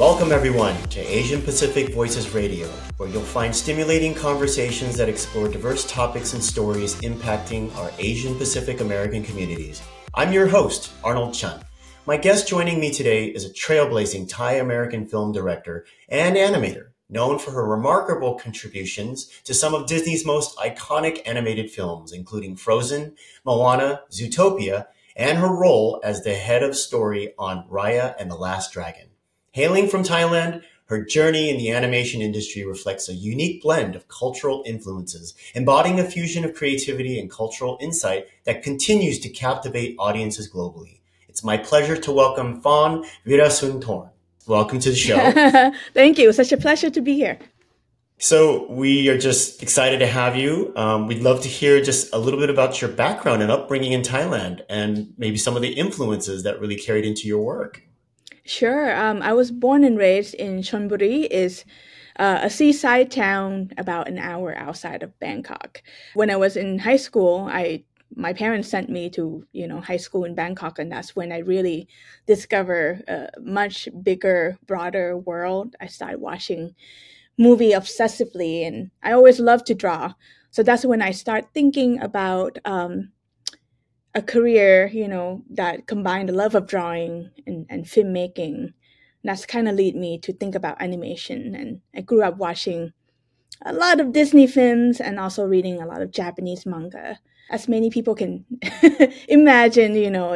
Welcome, everyone, to Asian Pacific Voices Radio, where you'll find stimulating conversations that explore diverse topics and stories impacting our Asian Pacific American communities. I'm your host, Arnold Chun. My guest joining me today is a trailblazing Thai American film director and animator, known for her remarkable contributions to some of Disney's most iconic animated films, including Frozen, Moana, Zootopia, and her role as the head of story on Raya and the Last Dragon. Hailing from Thailand, her journey in the animation industry reflects a unique blend of cultural influences, embodying a fusion of creativity and cultural insight that continues to captivate audiences globally. It's my pleasure to welcome Fawn Virasunthorn. Welcome to the show. Thank you. Such a pleasure to be here. So we are just excited to have you. We'd love to hear just a little bit about your background and upbringing in Thailand and maybe some of the influences that really carried into your work. Sure. I was born and raised in Chonburi, is a seaside town about an hour outside of Bangkok. When I was in high school, my parents sent me to high school in Bangkok, and that's when I really discover a much bigger, broader world. I started watching movie obsessively, and I always loved to draw. So that's when I start thinking about a career, that combined the love of drawing and filmmaking. That's kind of lead me to think about animation. And I grew up watching a lot of Disney films and also reading a lot of Japanese manga. As many people can imagine,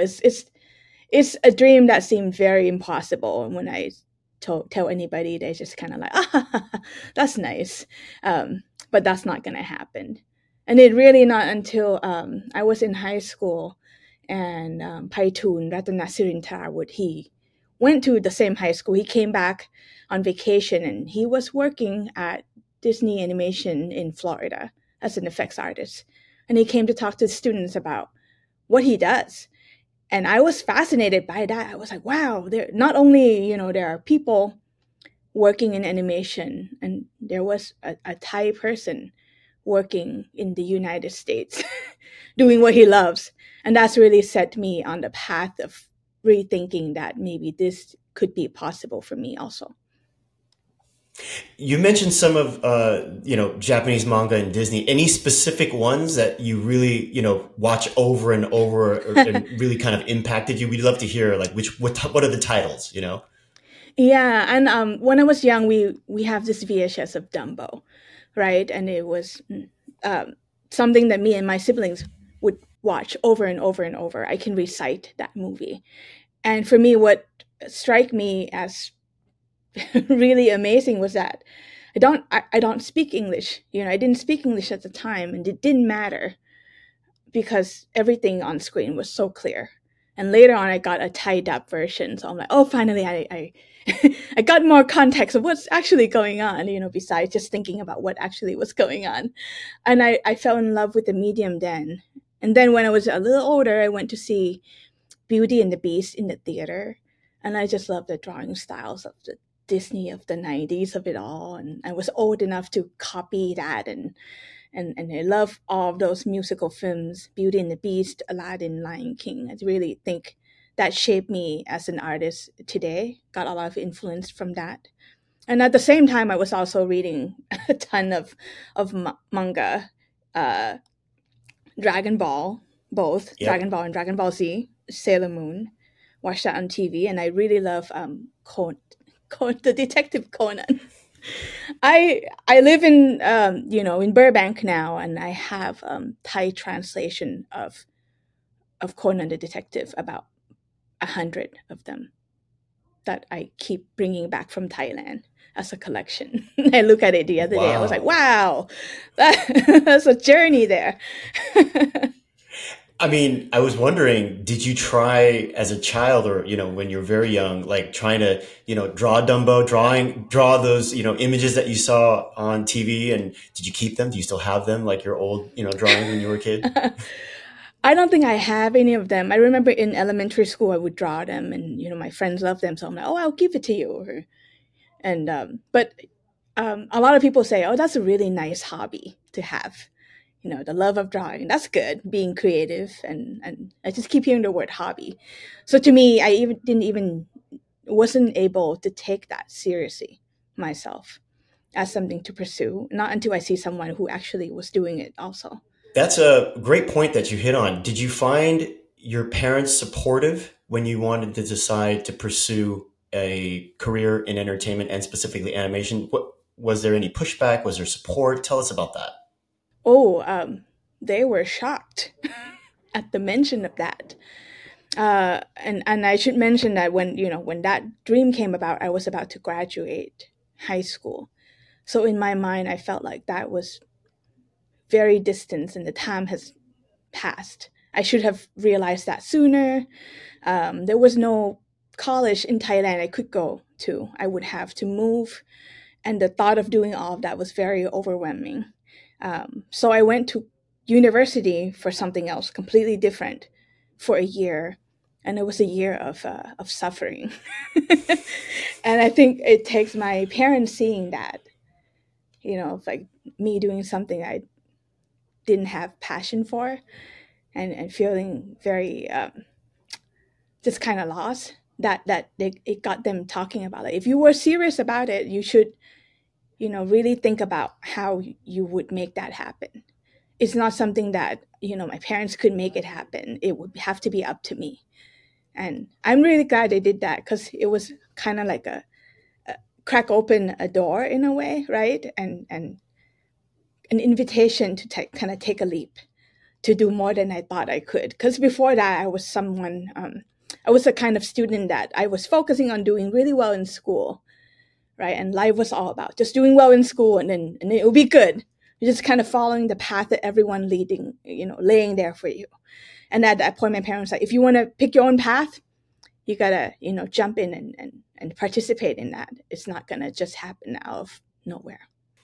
it's a dream that seemed very impossible. And when I tell anybody, they just kind of like, that's nice. But that's not going to happen. And it really not until I was in high school and Paitun Ratanasirintar he went to the same high school. He came back on vacation and he was working at Disney Animation in Florida as an effects artist. And he came to talk to students about what he does. And I was fascinated by that. I was like, wow, there not only, there are people working in animation, and there was a Thai person working in the United States doing what he loves. And that's really set me on the path of rethinking that maybe this could be possible for me also. You mentioned some of Japanese manga and Disney. Any specific ones that you really watch over and over and really kind of impacted you? We'd love to hear like what are the titles? Yeah, and when I was young, we have this VHS of Dumbo, right? And it was something that me and my siblings would watch over and over and over. I can recite that movie, and for me, what struck me as really amazing was that I don't speak English. I didn't speak English at the time, and it didn't matter because everything on screen was so clear. And later on, I got a tied up version, so I'm like, oh, finally, I I got more context of what's actually going on. Besides just thinking about what actually was going on, and I fell in love with the medium then. And then when I was a little older, I went to see Beauty and the Beast in the theater, and I just loved the drawing styles of the Disney of the 90s of it all. And I was old enough to copy that, and I love all of those musical films, Beauty and the Beast, Aladdin, Lion King. I really think that shaped me as an artist today, got a lot of influence from that. And at the same time, I was also reading a ton of manga, uh, Dragon Ball, both Yep. Dragon Ball and Dragon Ball Z, Sailor Moon. Watched that on TV, and I really love the Detective Conan. I live in in Burbank now, and I have Thai translation of Conan the Detective, about 100 of them that I keep bringing back from Thailand as a collection. I look at it the other day. I was like, Wow. wow, that's a journey there. I mean, I was wondering, did you try as a child or, when you were very young, like trying to, draw Dumbo, draw those, images that you saw on TV, and did you keep them? Do you still have them, like your old, drawings when you were a kid? I don't think I have any of them. I remember in elementary school I would draw them, and my friends loved them, so I'm like, oh, I'll give it to you. And but a lot of people say, oh, that's a really nice hobby to have. The love of drawing. That's good, being creative, and I just keep hearing the word hobby. So to me, I even didn't even wasn't able to take that seriously myself as something to pursue, not until I see someone who actually was doing it also. That's a great point that you hit on. Did you find your parents supportive when you wanted to decide to pursue a career in entertainment and specifically animation? What was there any pushback? Was there support? Tell us about that. Oh, they were shocked at the mention of that. And I should mention that when that dream came about, I was about to graduate high school. So in my mind, I felt like that was very distant and the time has passed. I should have realized that sooner. There was no college in Thailand I could go to. I would have to move. And the thought of doing all of that was very overwhelming. So I went to university for something else completely different for a year. And it was a year of suffering. And I think it takes my parents seeing that, like me doing something I didn't have passion for, and feeling very just kind of lost, it got them talking about it. If you were serious about it, you should really think about how you would make that happen. It's not something that my parents could make it happen. It would have to be up to me. And I'm really glad they did that, because it was kind of like a crack open a door in a way, right? And an invitation to kind of take a leap, to do more than I thought I could. Because before that, I was I was a kind of student that I was focusing on doing really well in school, right? And life was all about just doing well in school, and it will be good. You're just kind of following the path that everyone laying there for you. And at that point, my parents were like, if you want to pick your own path, you gotta, jump in and participate in that. It's not gonna just happen out of nowhere.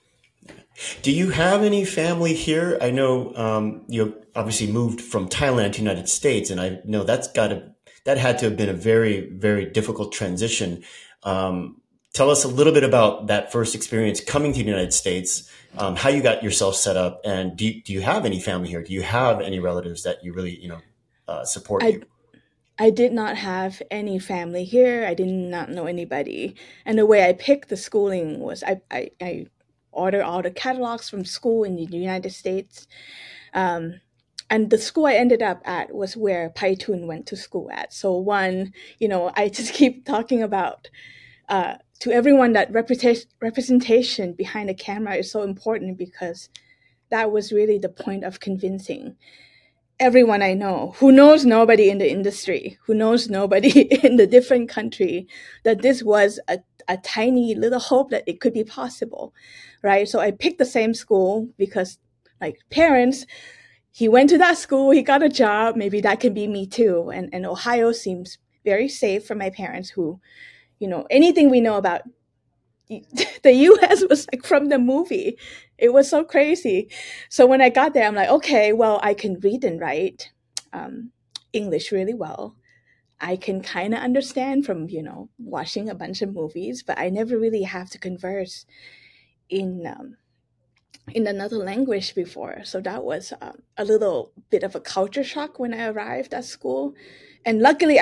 Do you have any family here? I know you obviously moved from Thailand to United States, and I know that had to have been a very, very difficult transition. Tell us a little bit about that first experience coming to the United States, how you got yourself set up, and do you have any family here? Do you have any relatives that you really, support I you? I did not have any family here. I did not know anybody. And the way I picked the schooling was I ordered all the catalogs from school in the United States. Um, and the school I ended up at was where Paitun went to school at. So I just keep talking about to everyone that representation behind the camera is so important, because that was really the point of convincing everyone I know who knows nobody in the industry, who knows nobody in the different country, that this was a tiny little hope that it could be possible, right? So I picked the same school because, like, parents, he went to that school, he got a job, maybe that can be me too. And Ohio seems very safe for my parents who, anything we know about the US was like from the movie. It was so crazy. So when I got there, I'm like, okay, well, I can read and write um, English really well. I can kind of understand from, watching a bunch of movies, but I never really have to converse in in another language before. So that was a little bit of a culture shock when I arrived at school. And luckily,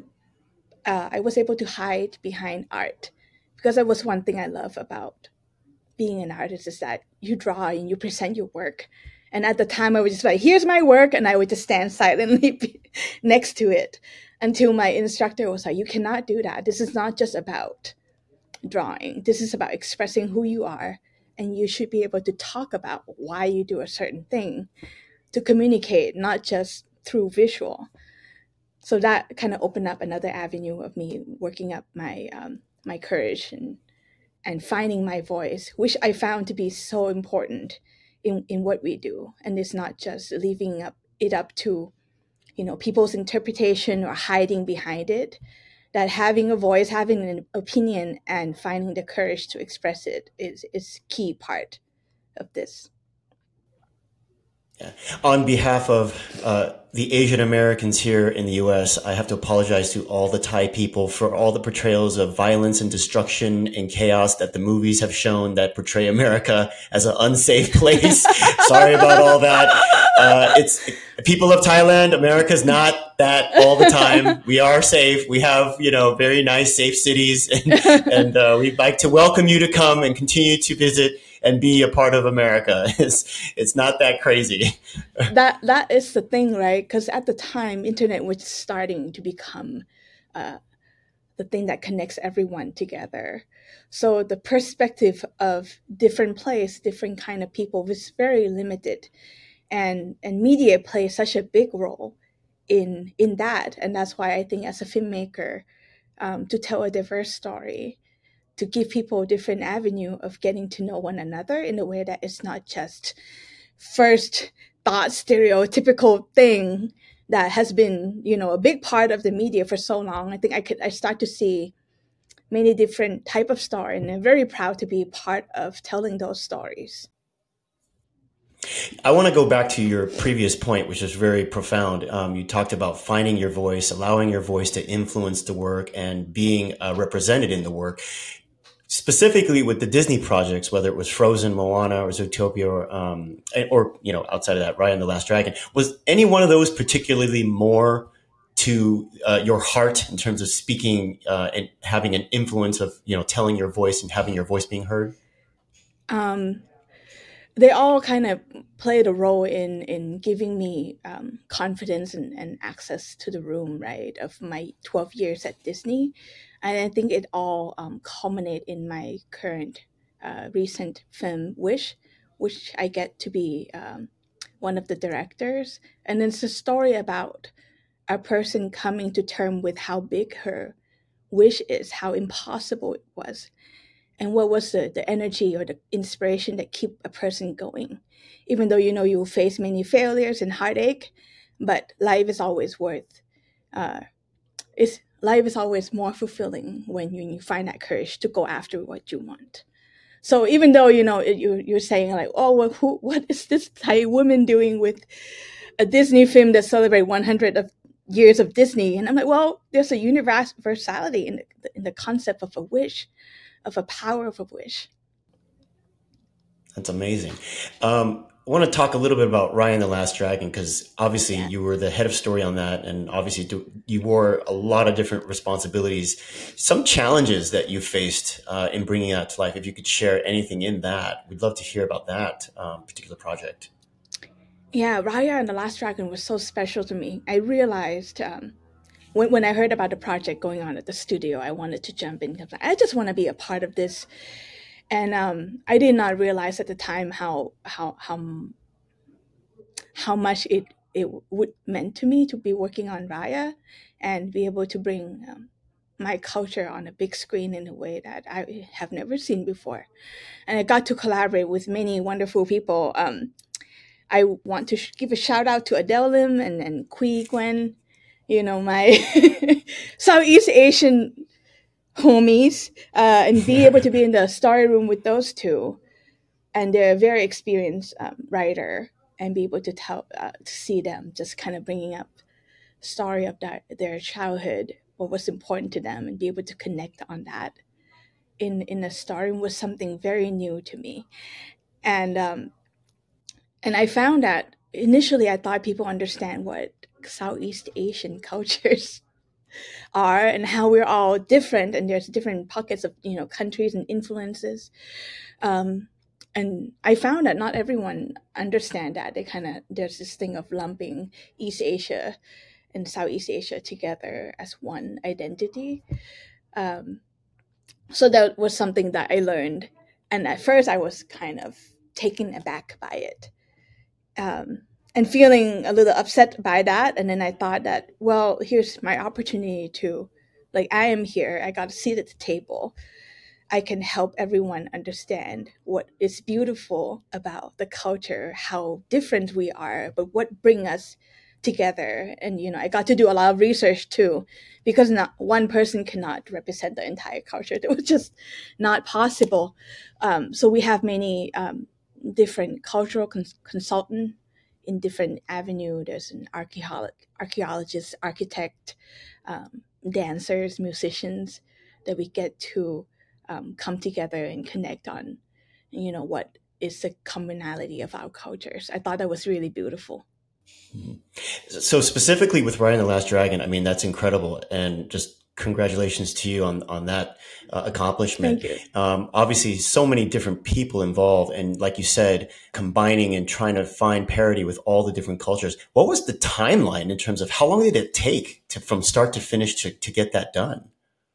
I was able to hide behind art, because that was one thing I love about being an artist, is that you draw and you present your work. And at the time, I was just like, here's my work. And I would just stand silently next to it until my instructor was like, you cannot do that. This is not just about drawing. This is about expressing who you are. And you should be able to talk about why you do a certain thing, to communicate, not just through visual. So that kind of opened up another avenue of me working up my courage and finding my voice, which I found to be so important in what we do. And it's not just leaving it up to people's interpretation or hiding behind it. That having a voice, having an opinion, and finding the courage to express it is key part of this. Yeah. On behalf of the Asian Americans here in the U.S., I have to apologize to all the Thai people for all the portrayals of violence and destruction and chaos that the movies have shown that portray America as an unsafe place. Sorry about all that. It's people of Thailand. America's not that all the time. We are safe. We have, very nice, safe cities, and we'd like to welcome you to come and continue to visit and be a part of America. It's not that crazy. That is the thing, right? Because at the time, internet was starting to become uh, the thing that connects everyone together. So the perspective of different place, different kind of people was very limited, and media plays such a big role in that. And that's why I think as a filmmaker, to tell a diverse story, to give people a different avenue of getting to know one another in a way that it's not just first thought stereotypical thing that has been a big part of the media for so long. I think I start to see many different type of story, and I'm very proud to be part of telling those stories. I want to go back to your previous point, which is very profound. You talked about finding your voice, allowing your voice to influence the work, and being represented in the work. Specifically with the Disney projects, whether it was Frozen, Moana, or Zootopia, or outside of that, Raya and the Last Dragon, was any one of those particularly more to your heart in terms of speaking and having an influence of telling your voice and having your voice being heard? Um, they all kind of played a role in giving me confidence and access to the room, right, of my 12 years at Disney. And I think it all culminate in my current recent film Wish, which I get to be one of the directors. And it's a story about a person coming to term with how big her wish is, how impossible it was, and what was the energy or the inspiration that keep a person going, even though you will face many failures and heartache. But uh, life is always more fulfilling when you find that courage to go after what you want. So even though you're saying like, oh well, what is this Thai woman doing with a Disney film that celebrate 100 of years of Disney? And I'm like, well, there's a universality in the concept of a wish, of a power of a wish. That's amazing. I want to talk a little bit about Raya and the Last Dragon because obviously Yeah. you were the head of story on that, and obviously you wore a lot of different responsibilities. Some challenges that you faced in bringing that to life. If you could share anything in that, we'd love to hear about that particular project. Yeah, Raya and the Last Dragon was so special to me. I realized when I heard about the project going on at the studio, I wanted to jump in because I just want to be a part of this. And I did not realize at the time how much it would meant to me to be working on Raya and be able to bring my culture on a big screen in a way that I have never seen before. And I got to collaborate with many wonderful people. I want to give a shout out to Adele Lim and Kui Gwen, my Southeast Asian homies, and be able to be in the story room with those two. And they're a very experienced writer, and be able to to see them just kind of bringing up story of their childhood, what was important to them, and be able to connect on that in a story was something very new to me. And and I found that initially I thought people understand what Southeast Asian cultures are and how we're all different, and there's different pockets of countries and influences. Um, and I found that not everyone understand that. There's this thing of lumping East Asia and Southeast Asia together as one identity. Um, so that was something that I learned, and at first I was kind of taken aback by it, um, and feeling a little upset by that. And then I thought that, well, here's my opportunity to, like, I am here. I got a seat at the table. I can help everyone understand what is beautiful about the culture, how different we are, but what bring us together. And I got to do a lot of research too, because not one person cannot represent the entire culture. It was just not possible. So we have many different cultural consultant in different avenue. There's an archaeologist, architect, dancers, musicians that we get to come together and connect on, what is the commonality of our cultures. I thought that was really beautiful. So specifically with Raya and the Last Dragon, I mean, that's incredible. And just congratulations to you on that accomplishment. Thank you. Obviously, so many different people involved. And like you said, combining and trying to find parity with all the different cultures. What was the timeline in terms of how long did it take from start to finish to get that done?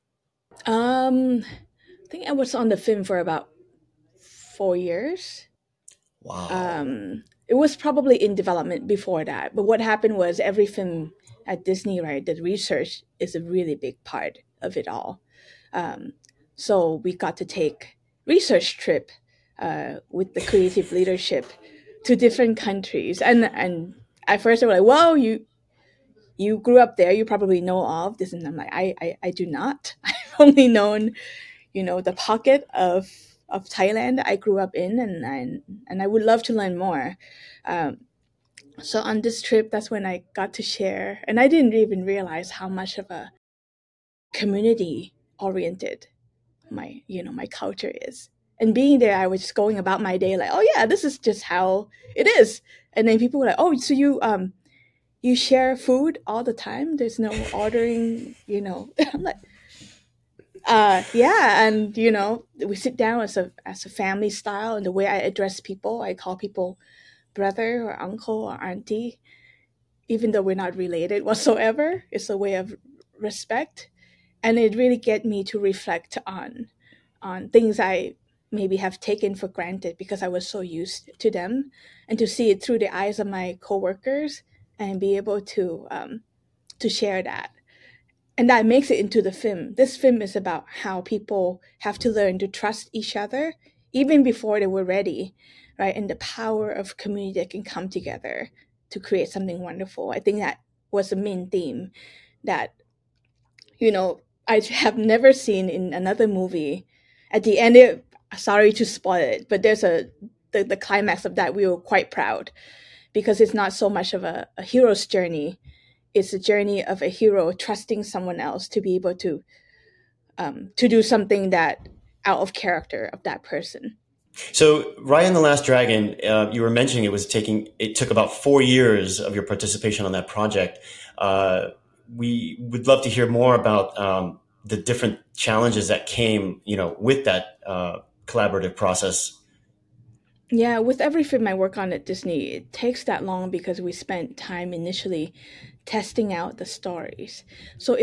I think I was on the film for about 4 years. Wow. It was probably in development before that, but what happened was every film at Disney, right? The research is a really big part of it all. Um, so we got to take research trip with the creative leadership to different countries, and at first they were like, "Well, you grew up there, you probably know all of this," and I'm like, I do not. I've only known the pocket of Thailand I grew up in, and I would love to learn more. Um, so on this trip, that's when I got to share, and I didn't even realize how much of a community oriented my culture is. And being there, I was just going about my day like, oh yeah, this is just how it is. And then people were like, oh, so you share food all the time? There's no ordering. I'm like, yeah, and we sit down as a family style, and the way I address people, I call people brother or uncle or auntie, even though we're not related whatsoever. It's a way of respect, and it really get me to reflect on things I maybe have taken for granted because I was so used to them, and to see it through the eyes of my coworkers and be able to share that. And that makes it into the film. This film is about how people have to learn to trust each other even before they were ready, right? And the power of community that can come together to create something wonderful. I think that was the main theme that, I have never seen in another movie. At the end, sorry to spoil it, but there's the climax of that. We were quite proud because it's not so much of a hero's journey. It's a journey of a hero trusting someone else to be able to do something that out of character of that person. So, Raya and the Last Dragon, you were mentioning it took about 4 years of your participation on that project. We would love to hear more about the different challenges that came, with that collaborative process. Yeah, with every film I work on at Disney, it takes that long because we spent time initially testing out the stories. So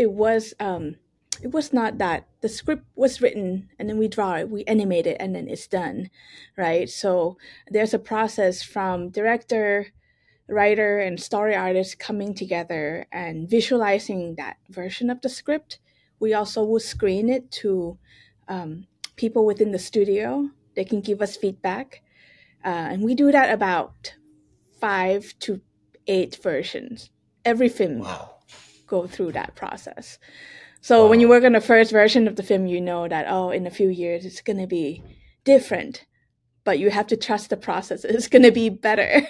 it was not that the script was written and then we draw it, we animate it, and then it's done, right? So there's a process from director, writer, and story artist coming together and visualizing that version of the script. We also will screen it to um, people within the studio. They can give us feedback, and we do that about 5 to 8 versions. Every film Wow. go through that process. So when you Wow. work on the first version of the film, you know that, oh, in a few years it's going to be different, but you have to trust the process. It's going to be better.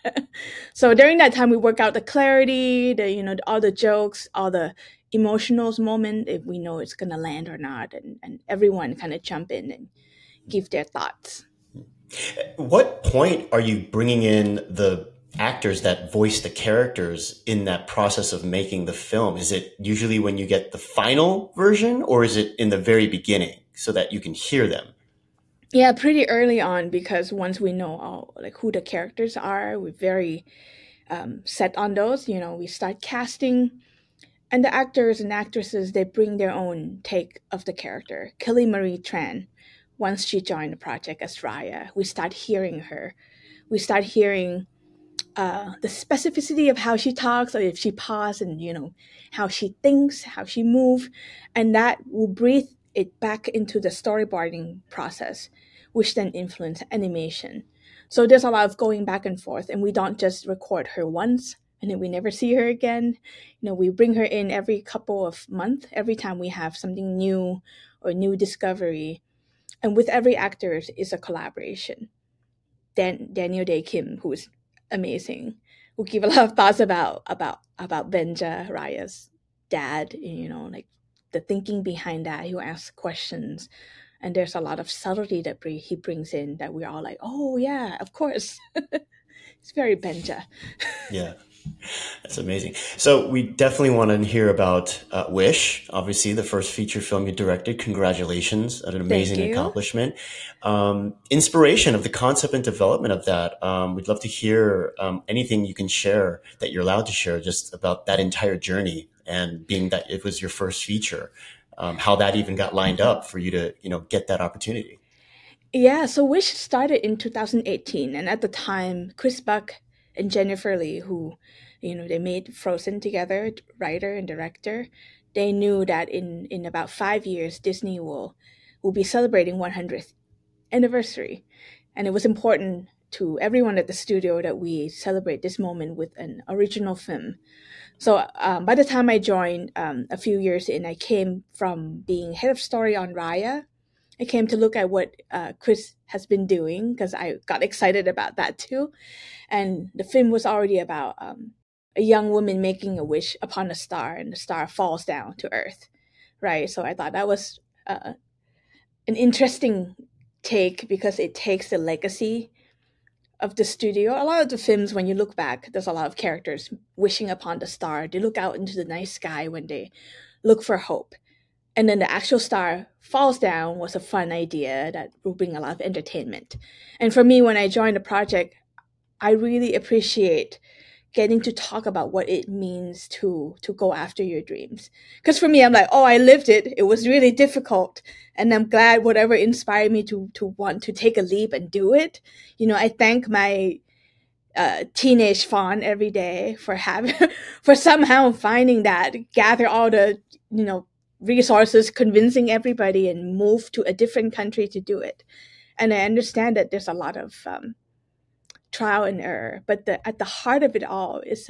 So during that time, we work out the clarity, all the jokes, all the emotional moment, if we know it's going to land or not, and everyone kind of jump in and give their thoughts. What point are you bringing in the actors that voice the characters in that process of making the film? Is it usually when you get the final version, or is it in the very beginning so that you can hear them? Yeah, pretty early on, because once we know all like who the characters are, we're very set on those. We start casting, and the actors and actresses, they bring their own take of the character. Kelly Marie Tran, once she joined the project as Raya, we start hearing her. We start hearing the specificity of how she talks, or if she pauses, and how she thinks, how she moves, and that will breathe it back into the storyboarding process, which then influence animation. So there's a lot of going back and forth, and we don't just record her once and then we never see her again. We bring her in every couple of months, every time we have something new or new discovery. And with every actor is a collaboration. Daniel Day Kim, who is amazing. We give a lot of thoughts about Benja, Raya's dad, like the thinking behind that. He will ask questions, and there's a lot of subtlety that he brings in that we're all like, oh yeah, of course. It's very Benja. Yeah. That's amazing. So we definitely want to hear about Wish, obviously the first feature film you directed. Congratulations, an Thank amazing you. accomplishment. Inspiration of the concept and development of that. We'd love to hear anything you can share that you're allowed to share just about that entire journey and being that it was your first feature, how that even got lined up for you to, get that opportunity. Yeah, so Wish started in 2018, and at the time, Chris Buck and Jennifer Lee, who, they made Frozen together, writer and director, they knew that in about 5 years, Disney will be celebrating 100th anniversary, and it was important to everyone at the studio that we celebrate this moment with an original film. So by the time I joined, a few years in, I came from being head of story on Raya. I came to look at what Chris has been doing because I got excited about that too. And the film was already about a young woman making a wish upon a star, and the star falls down to Earth, right? So I thought that was an interesting take because it takes the legacy of the studio. A lot of the films, when you look back, there's a lot of characters wishing upon the star. They look out into the night sky when they look for hope, and then the actual star falls down was a fun idea that will bring a lot of entertainment. And for me, when I joined the project, I really appreciate getting to talk about what it means to go after your dreams. Because for me, I'm like, oh, I lived it. It was really difficult, and I'm glad whatever inspired me to want to take a leap and do it. I thank my teenage fawn every day for having for somehow finding that, gather all the resources, convincing everybody, and move to a different country to do it. And I understand that there's a lot of trial and error, but at the heart of it all is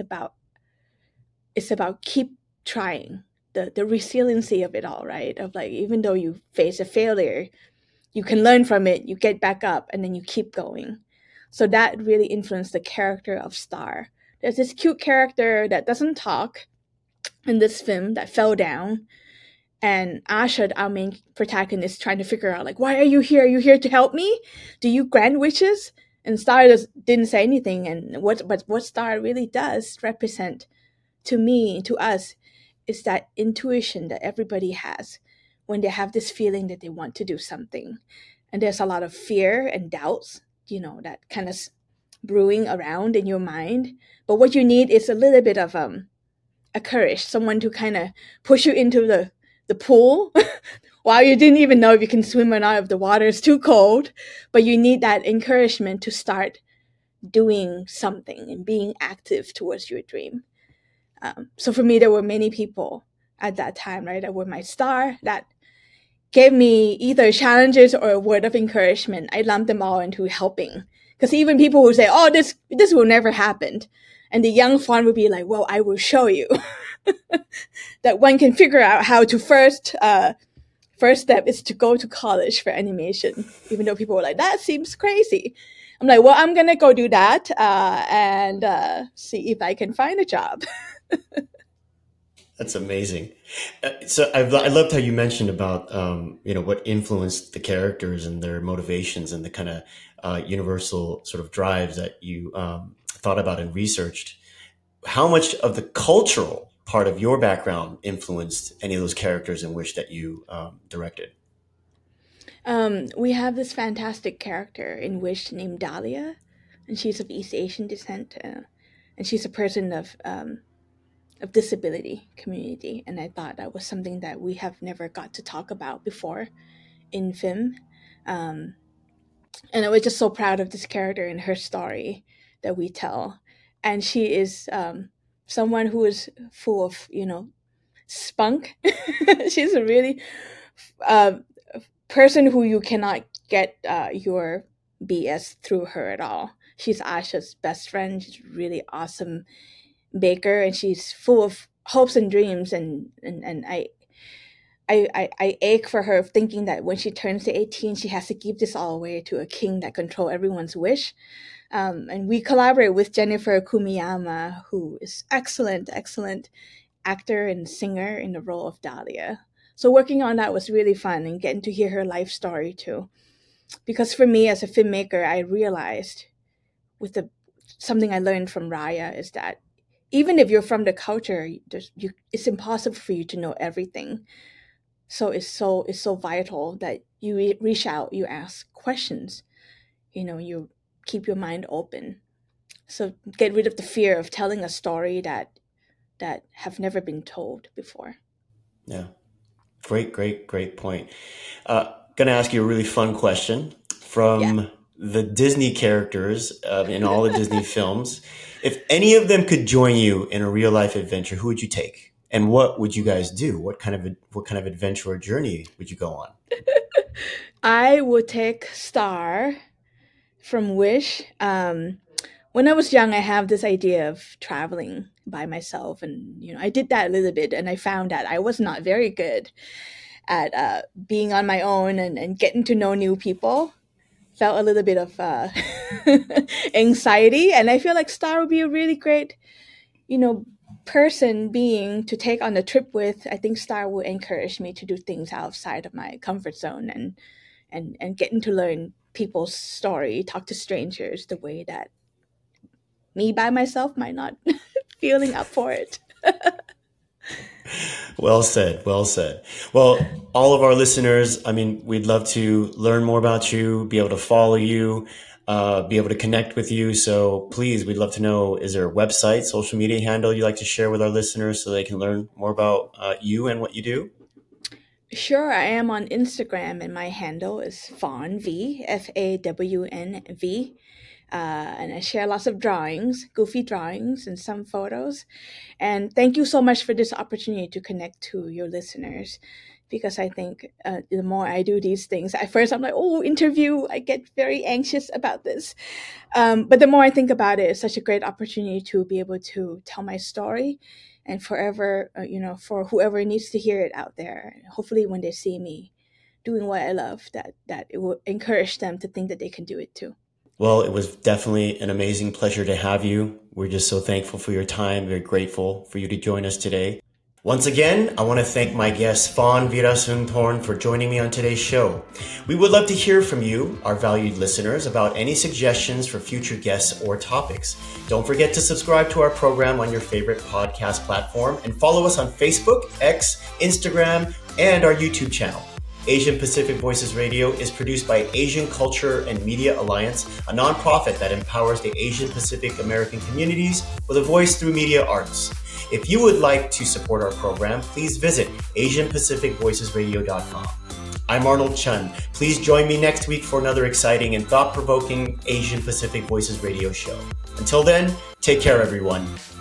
about keep trying, the resiliency of it all, right? Of like, even though you face a failure, you can learn from it, you get back up, and then you keep going. So that really influenced the character of Star. There's this cute character that doesn't talk in this film that fell down, and Asha, our main protagonist, trying to figure out like, why are you here? Are you here to help me? Do you grant wishes? And Star didn't say anything. And what Star really does represent to me, to us, is that intuition that everybody has when they have this feeling that they want to do something. And there's a lot of fear and doubts, that kind of brewing around in your mind. But what you need is a little bit of a courage, someone to kind of push you into the pool while you didn't even know if you can swim or not, if the water is too cold. But you need that encouragement to start doing something and being active towards your dream. So for me, there were many people at that time, right, that were my star, that gave me either challenges or a word of encouragement. I lumped them all into helping. Because even people would say, oh, this will never happen. And the young fawn would be like, well, I will show you that one can figure out how to first step is to go to college for animation, even though people were like, that seems crazy. I'm like, well, I'm going to go do that and see if I can find a job. That's amazing. So I loved how you mentioned about what influenced the characters and their motivations and the kind of universal sort of drives that you thought about and researched. How much of the cultural part of your background influenced any of those characters in which that you directed? We have this fantastic character in Wish named Dahlia, and she's of East Asian descent, and she's a person of disability community. And I thought that was something that we have never got to talk about before in film. Um, and I was just so proud of this character and her story that we tell. And she is someone who is full of spunk. She's a really uh, person who you cannot get your BS through her at all. She's Asha's best friend. She's a really awesome baker, and she's full of hopes and dreams. And I ache for her, thinking that when she turns to 18, she has to give this all away to a king that control everyone's wish. And we collaborate with Jennifer Kumiyama, who is excellent actor and singer in the role of Dahlia. So working on that was really fun and getting to hear her life story too. Because for me as a filmmaker, I realized with the something I learned from Raya is that even if you're from the culture, it's impossible for you to know everything. So it's so vital that you reach out, you ask questions, you keep your mind open. So get rid of the fear of telling a story that have never been told before. Yeah. Great point. Going to ask you a really fun question from the Disney characters in all the Disney films. If any of them could join you in a real life adventure, who would you take? And what would you guys do? What kind of adventure or journey would you go on? I would take Star from Wish. When I was young, I have this idea of traveling by myself, and I did that a little bit, and I found that I was not very good at being on my own and getting to know new people. Felt a little bit of anxiety, and I feel like Star would be a really great, being to take on a trip with. I think Star will encourage me to do things outside of my comfort zone and getting to learn people's story, talk to strangers the way that me by myself might not feeling up for it. Well said. Well said. Well, all of our listeners, we'd love to learn more about you, be able to follow you, be able to connect with you. So please, we'd love to know, is there a website, social media handle you'd like to share with our listeners so they can learn more about you and what you do? Sure, I am on Instagram, and my handle is FawnV, FAWNV. And I share lots of drawings, goofy drawings, and some photos. And thank you so much for this opportunity to connect to your listeners, because I think the more I do these things, at first I'm like, oh, interview, I get very anxious about this. But the more I think about it, it's such a great opportunity to be able to tell my story and forever, for whoever needs to hear it out there. Hopefully when they see me doing what I love, that it will encourage them to think that they can do it too. Well, it was definitely an amazing pleasure to have you. We're just so thankful for your time. Very grateful for you to join us today. Once again, I want to thank my guest, Fawn Veerasunthorn, for joining me on today's show. We would love to hear from you, our valued listeners, about any suggestions for future guests or topics. Don't forget to subscribe to our program on your favorite podcast platform and follow us on Facebook, X, Instagram, and our YouTube channel. Asian Pacific Voices Radio is produced by Asian Culture and Media Alliance, a nonprofit that empowers the Asian Pacific American communities with a voice through media arts. If you would like to support our program, please visit AsianPacificVoicesRadio.com. I'm Arnold Chun. Please join me next week for another exciting and thought-provoking Asian Pacific Voices Radio show. Until then, take care, everyone.